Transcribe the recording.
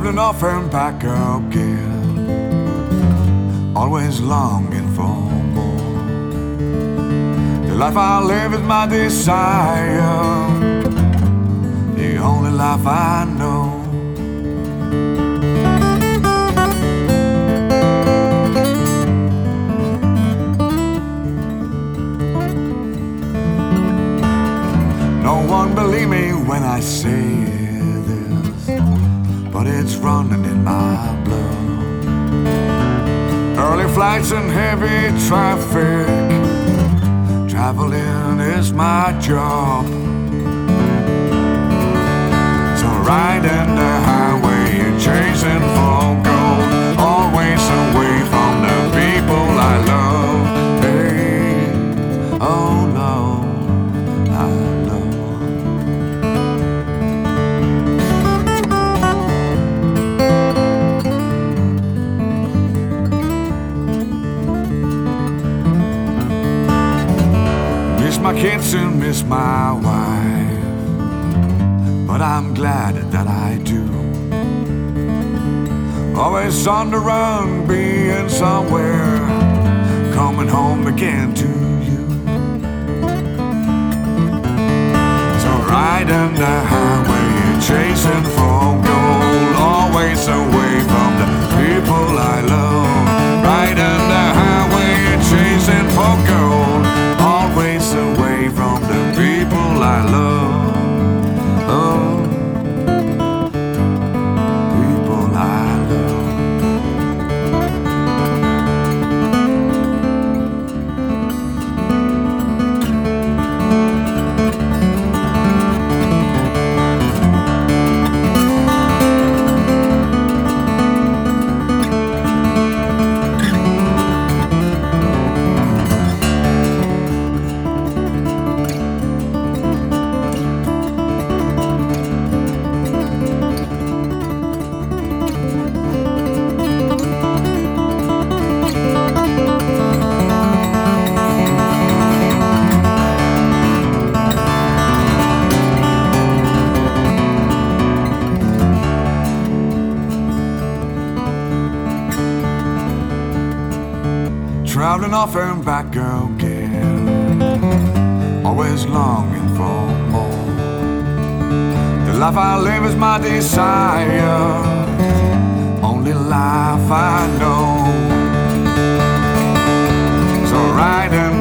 Traveling off and back again, always longing for more. The life I live is my desire, the only life I know. No one believe me when I say this, but it's running in my blood. Early flights and heavy traffic, traveling is my job. So riding the highway and chasing for gold, always away from the people I love. Hey, oh no, I know. My kids and miss my wife, but I'm glad that I do. Always on the run, being somewhere, coming home again to you. So riding the highway and chasing for gold, always away from the people I love. Riding the highway and chasing for gold, always away from the people I love. Oh, people I love. Traveling off and back again, always longing for more. The life I live is my desire, only life I know. So riding